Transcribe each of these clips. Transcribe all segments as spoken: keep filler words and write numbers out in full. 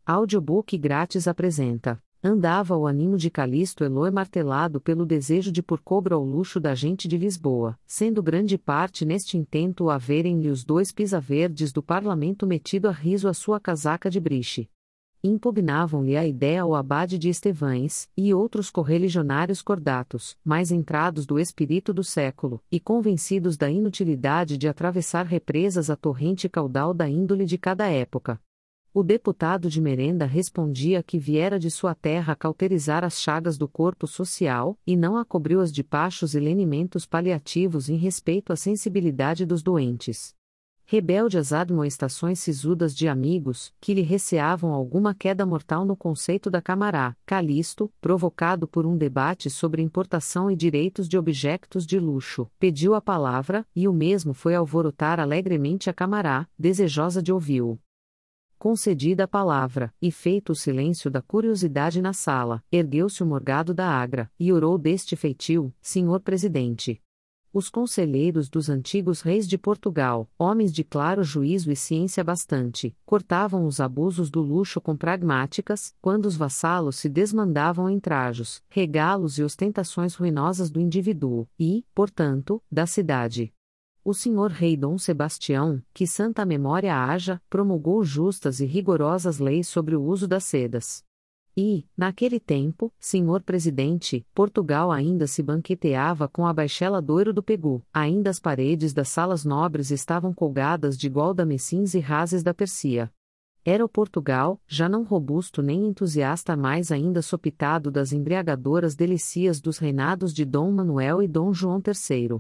Audiobook grátis apresenta. Andava o animo de Calixto Eloy martelado pelo desejo de pôr cobro ao luxo da gente de Lisboa, sendo grande parte neste intento o haverem-lhe os dois pisaverdes do parlamento metido a riso a sua casaca de briche. Impugnavam-lhe a ideia o abade de Estevães, e outros correligionários cordatos, mais entrados do espírito do século, e convencidos da inutilidade de atravessar represas a torrente caudal da índole de cada época. O deputado de Merenda respondia que viera de sua terra cauterizar as chagas do corpo social, e não acobriu-as de pachos e lenimentos paliativos em respeito à sensibilidade dos doentes. Rebelde às admoestações sisudas de amigos, que lhe receavam alguma queda mortal no conceito da camará, Calixto, provocado por um debate sobre importação e direitos de objetos de luxo, pediu a palavra, e o mesmo foi alvorotar alegremente a camará, desejosa de ouvi-lo. Concedida a palavra, e feito o silêncio da curiosidade na sala, ergueu-se o morgado da agra, e orou deste feitio: Senhor Presidente. Os conselheiros dos antigos reis de Portugal, homens de claro juízo e ciência bastante, cortavam os abusos do luxo com pragmáticas, quando os vassalos se desmandavam em trajos, regalos e ostentações ruinosas do indivíduo, e, portanto, da cidade. O senhor rei Dom Sebastião, que santa memória haja, promulgou justas e rigorosas leis sobre o uso das sedas. E, naquele tempo, senhor presidente, Portugal ainda se banqueteava com a baixela doiro do Pegu, ainda as paredes das salas nobres estavam colgadas de gualdamecins e rases da Persia. Era o Portugal, já não robusto nem entusiasta mais ainda sopitado das embriagadoras delícias dos reinados de Dom Manuel e Dom João terceiro.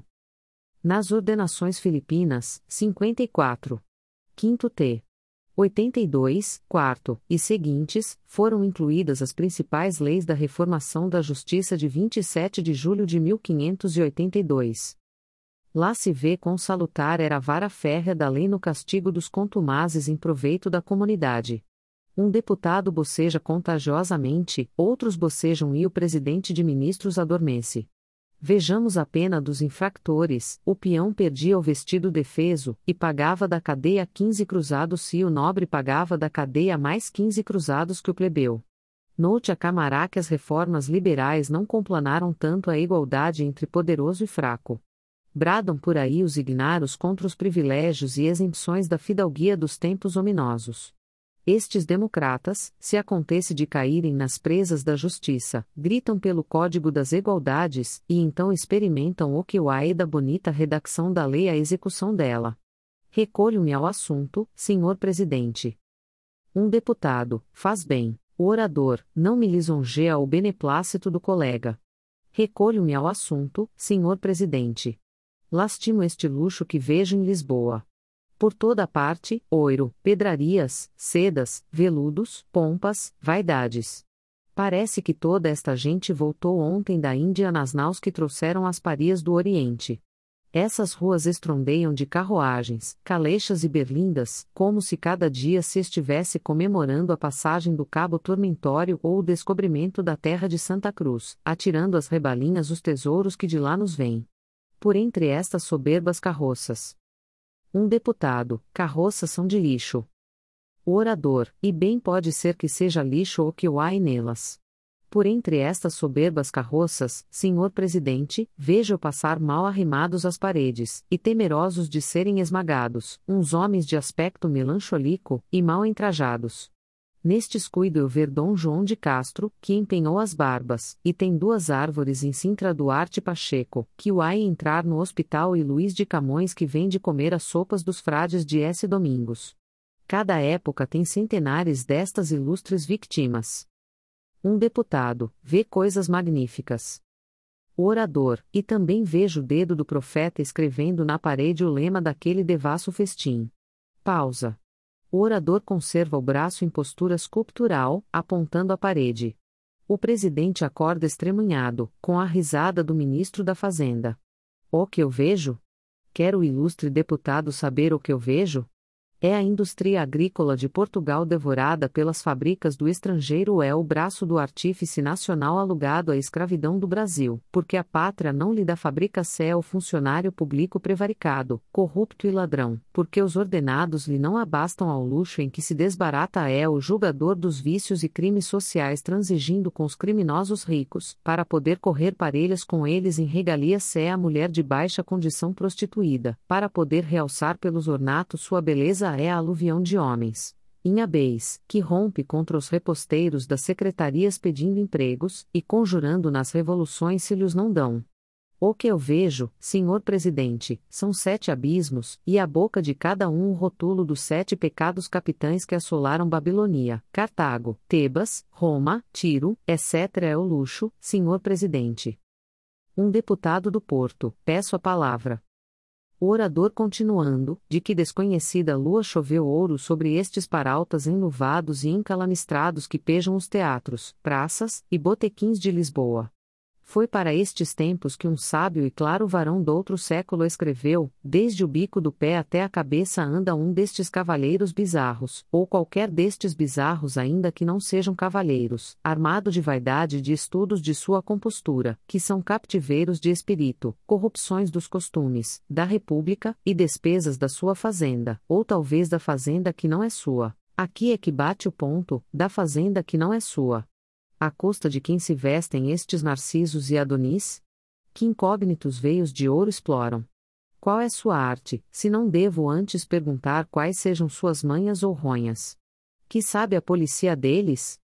Nas ordenações filipinas, cinquenta e quatro. Quinto T. oitenta e dois, quarto, e seguintes, foram incluídas as principais leis da Reformação da Justiça de vinte e sete de julho de mil quinhentos e oitenta e dois. Lá se vê quão salutar era a vara férrea da lei no castigo dos contumazes em proveito da comunidade. Um deputado boceja contagiosamente, outros bocejam e o presidente de ministros adormece. Vejamos a pena dos infractores: o peão perdia o vestido defeso, e pagava da cadeia quinze cruzados se o nobre pagava da cadeia mais quinze cruzados que o plebeu. Note a camará que as reformas liberais não complanaram tanto a igualdade entre poderoso e fraco. Bradam por aí os ignários contra os privilégios e exempções da fidalguia dos tempos ominosos. Estes democratas, se acontece de caírem nas presas da justiça, gritam pelo Código das Igualdades, e então experimentam o que o é da bonita redação da lei à execução dela. Recolho-me ao assunto, senhor presidente. Um deputado, faz bem, o orador, não me lisonjeia o beneplácito do colega. Recolho-me ao assunto, senhor presidente. Lastimo este luxo que vejo em Lisboa. Por toda parte, ouro, pedrarias, sedas, veludos, pompas, vaidades. Parece que toda esta gente voltou ontem da Índia nas naus que trouxeram as parias do Oriente. Essas ruas estrondeiam de carruagens, caleixas e berlindas, como se cada dia se estivesse comemorando a passagem do Cabo Tormentório ou o descobrimento da terra de Santa Cruz, atirando às rebalinhas os tesouros que de lá nos vêm. Por entre estas soberbas carroças. Um deputado: carroças são de lixo. O orador: e bem pode ser que seja lixo o que o há nelas. Por entre estas soberbas carroças, senhor presidente, vejo passar mal arrimados às paredes, e temerosos de serem esmagados, uns homens de aspecto melancholico, e mal entrajados. Nestes cuido eu ver Dom João de Castro, que empenhou as barbas, e tem duas árvores em Sintra Duarte Pacheco, que o há entrar no hospital, e Luís de Camões, que vem de comer as sopas dos frades de S. Domingos. Cada época tem centenares destas ilustres vítimas. Um deputado, vê coisas magníficas. O orador: e também vejo o dedo do profeta escrevendo na parede o lema daquele devasso festim. Pausa. O orador conserva o braço em postura sculptural, apontando à parede. O presidente acorda estremunhado, com a risada do ministro da Fazenda. O que eu vejo? Quer o ilustre deputado saber o que eu vejo? É a indústria agrícola de Portugal devorada pelas fábricas do estrangeiro, é o braço do artífice nacional alugado à escravidão do Brasil, porque a pátria não lhe dá fábrica-se é o funcionário público prevaricado, corrupto e ladrão, porque os ordenados lhe não abastam ao luxo em que se desbarata é o julgador dos vícios e crimes sociais transigindo com os criminosos ricos, para poder correr parelhas com eles em regalias é a mulher de baixa condição prostituída, para poder realçar pelos ornatos sua beleza é a aluvião de homens, inhabéis, que rompe contra os reposteiros das secretarias pedindo empregos, e conjurando nas revoluções se lhes não dão. O que eu vejo, senhor presidente, são sete abismos, e a boca de cada um o rótulo dos sete pecados capitais que assolaram Babilônia, Cartago, Tebas, Roma, Tiro, etcétera é o luxo, senhor presidente. Um deputado do Porto, peço a palavra. O orador continuando, de que desconhecida lua choveu ouro sobre estes parautas enluvados e encalamistrados que pejam os teatros, praças, e botequins de Lisboa. Foi para estes tempos que um sábio e claro varão doutro século escreveu, desde o bico do pé até a cabeça anda um destes cavalheiros bizarros, ou qualquer destes bizarros ainda que não sejam cavalheiros, armado de vaidade e de estudos de sua compostura, que são captiveiros de espírito, corrupções dos costumes, da república, e despesas da sua fazenda, ou talvez da fazenda que não é sua. Aqui é que bate o ponto, da fazenda que não é sua. À custa de quem se vestem estes narcisos e adonis? Que incógnitos veios de ouro exploram? Qual é sua arte, se não devo antes perguntar quais sejam suas manhas ou ronhas? Que sabe a polícia deles?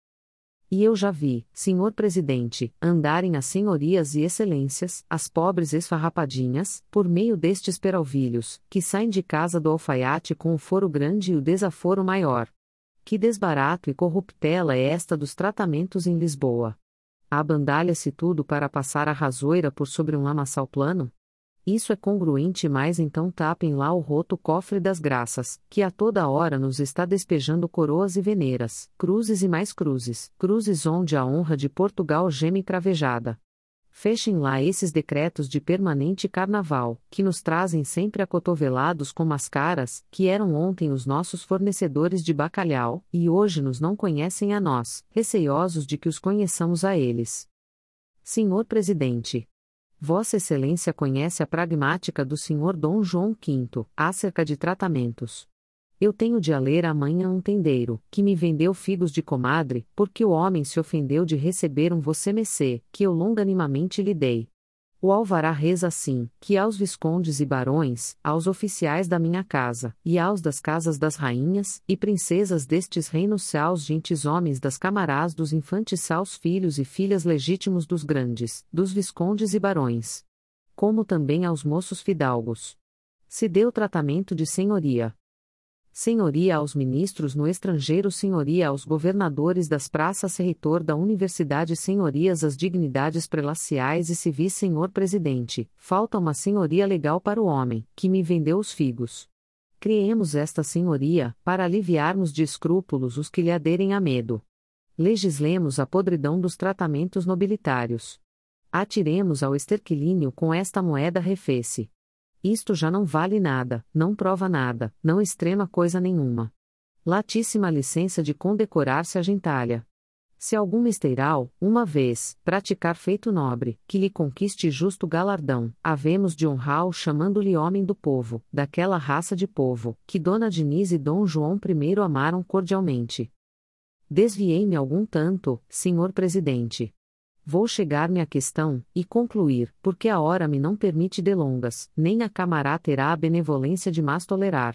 E eu já vi, senhor presidente, andarem as senhorias e excelências, as pobres esfarrapadinhas, por meio destes peralvilhos, que saem de casa do alfaiate com o foro grande e o desaforo maior. Que desbarato e corruptela é esta dos tratamentos em Lisboa? Abandalha-se tudo para passar a rasoira por sobre um lamaçal plano? Isso é congruente, mas então tapem lá o roto cofre das graças, que a toda hora nos está despejando coroas e veneiras, cruzes e mais cruzes, cruzes onde a honra de Portugal geme cravejada. Fechem lá esses decretos de permanente carnaval, que nos trazem sempre acotovelados com mascaras, que eram ontem os nossos fornecedores de bacalhau, e hoje nos não conhecem a nós, receiosos de que os conheçamos a eles. Senhor Presidente, Vossa Excelência conhece a pragmática do senhor Dom João quinto, acerca de tratamentos. Eu tenho de a ler amanhã um tendeiro, que me vendeu figos de comadre, porque o homem se ofendeu de receber um você-mecê, que eu longanimamente lhe dei. O alvará reza assim, que aos viscondes e barões, aos oficiais da minha casa, e aos das casas das rainhas, e princesas destes reinos seus gentes homens das camarás dos infantes seus filhos e filhas legítimos dos grandes, dos viscondes e barões. Como também aos moços fidalgos. Se deu tratamento de senhoria. Senhoria aos ministros no estrangeiro, senhoria aos governadores das praças, reitor da universidade, senhorias às dignidades prelaciais e civis. Senhor presidente, falta uma senhoria legal para o homem, que me vendeu os figos. Criemos esta senhoria, para aliviarmos de escrúpulos os que lhe aderem a medo. Legislemos a podridão dos tratamentos nobilitários. Atiremos ao esterquilínio com esta moeda refece. Isto já não vale nada, não prova nada, não extrema coisa nenhuma. Latíssima licença de condecorar-se a gentalha. Se algum mesteiral, uma vez, praticar feito nobre, que lhe conquiste justo galardão, havemos de honrá-lo chamando-lhe homem do povo, daquela raça de povo, que Dona Diniz e Dom João primeiro amaram cordialmente. Desviei-me algum tanto, senhor presidente. Vou chegar-me à questão, e concluir, porque a hora me não permite delongas, nem a Câmara terá a benevolência de mas tolerar.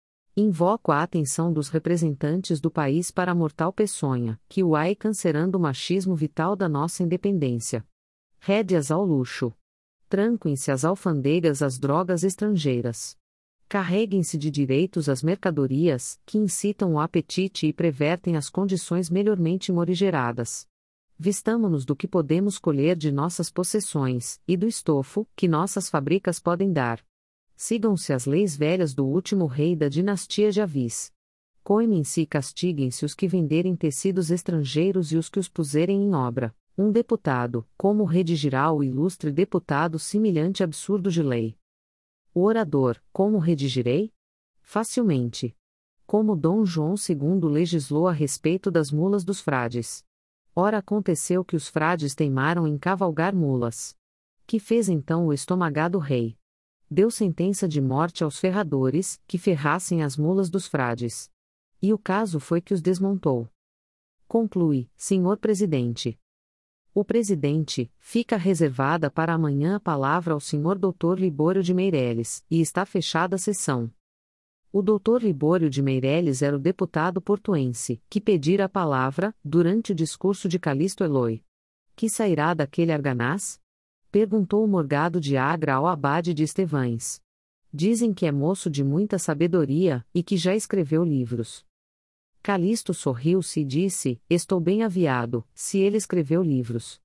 Invoco a atenção dos representantes do país para a mortal peçonha, que o ai cancerando o machismo vital da nossa independência. Rédeas ao luxo. Tranquem-se as alfandegas às drogas estrangeiras. Carreguem-se de direitos as mercadorias, que incitam o apetite e prevertem as condições melhormente morigeradas. Vistamo-nos do que podemos colher de nossas possessões, e do estofo, que nossas fábricas podem dar. Sigam-se as leis velhas do último rei da dinastia de Avis. Coimem-se e castiguem-se os que venderem tecidos estrangeiros e os que os puserem em obra. Um deputado, como redigirá o ilustre deputado semelhante absurdo de lei? O orador, como redigirei? Facilmente. como Dom João segundo legislou a respeito das mulas dos frades. Ora aconteceu que os frades teimaram em cavalgar mulas. Que fez então o estomagado rei? Deu sentença de morte aos ferradores, que ferrassem as mulas dos frades. E o caso foi que os desmontou. Conclui, senhor presidente. O presidente, fica reservada para amanhã a palavra ao senhor doutor Libório de Meireles, e está fechada a sessão. O doutor Libório de Meireles era o deputado portuense, que pedira a palavra, durante o discurso de Calixto Eloy. Que sairá daquele arganaz? Perguntou o Morgado de Agra ao abade de Estevães. Dizem que é moço de muita sabedoria, e que já escreveu livros. Calixto sorriu-se e disse, estou bem aviado, se ele escreveu livros.